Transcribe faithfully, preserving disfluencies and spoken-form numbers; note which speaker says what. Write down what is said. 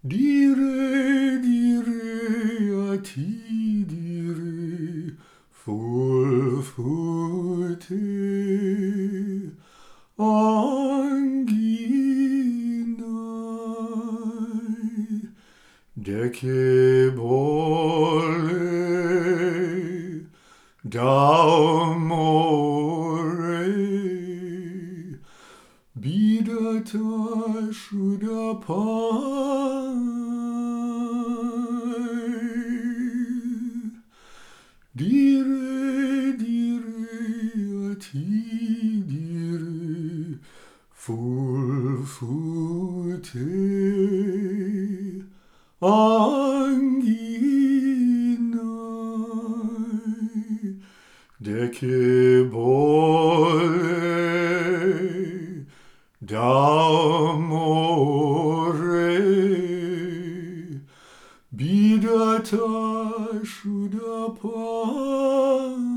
Speaker 1: Dire, dire, a ti dire, full fute, anginai, dece bolle, d'amore, bidata shuda pai. Dire, dire, a ti dire, full fute, anginai, dece bolle, d'amore, bidata shuda pai.